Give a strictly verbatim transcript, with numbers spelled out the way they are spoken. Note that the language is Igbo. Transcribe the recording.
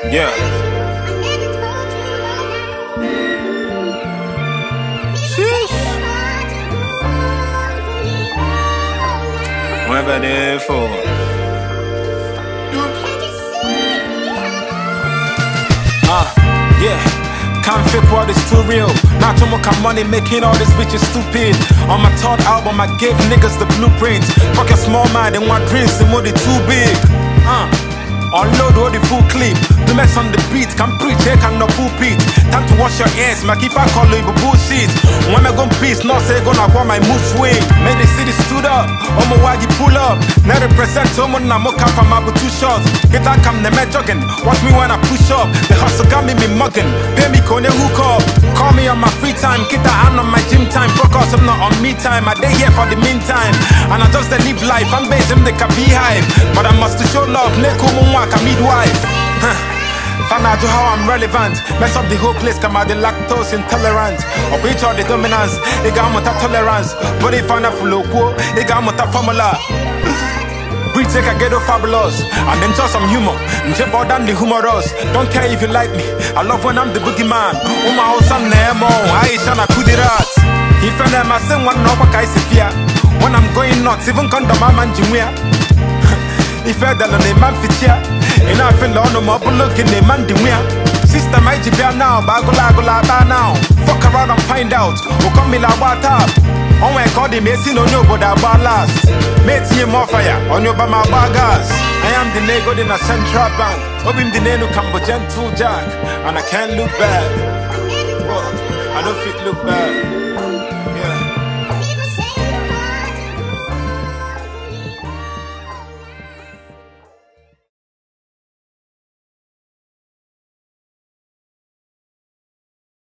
Yeah. Sheesh. Whatever they for. Ah, yeah. Can't fake what is too real. Not too much money making all these bitches stupid. On my third album, I gave niggas the blueprint. Fuck your small mind and what dreams, the money too big. Uh. Unload all the full clip. The mess on the beat, can preach, here can no pulpit. Time to wash your ears, my keep I call you bullshit. When I go peace, not say gonna want my mood swing. Made the city stood up, on my why you pull up. Now represent someone, I'm up from my two shots. Get that come the man jogging, watch me when I push up. The hustle got me me mugging, pay me kone hook up. Call me on my free time, get that hand on my gym time. Focus, I'm not on me time, I day here for the meantime. And I just they live life, I'm based in the beehive. But I must show love, neko like a midwife. Huh. Find out how I'm relevant. Mess up the whole place, come out the lactose intolerant. Or preach all the dominance, they got much tolerance. But they find out full of quo, they got much formula. Breathe take a ghetto fabulous. And then just some humor. And jump out than the humorous. Don't care if you like me. I love when I'm the boogeyman. Oh my house and Nemo. I shall not put it out. If I never sing one no I see fear. When I'm going nuts, even condom my man Jimwea. If I don't know man fit here, and I feel on the mobile looking the man the wheel. Sister, my G B now, bagola gola now. Fuck around and find out. Who come in like what up? On my call the messing on your body about last. Mate, you more fire on your bama bagas. I am the nego in a central bank. Hoping the name Cambodian two jack, and I can't look bad. Whoa, I don't fit look bad.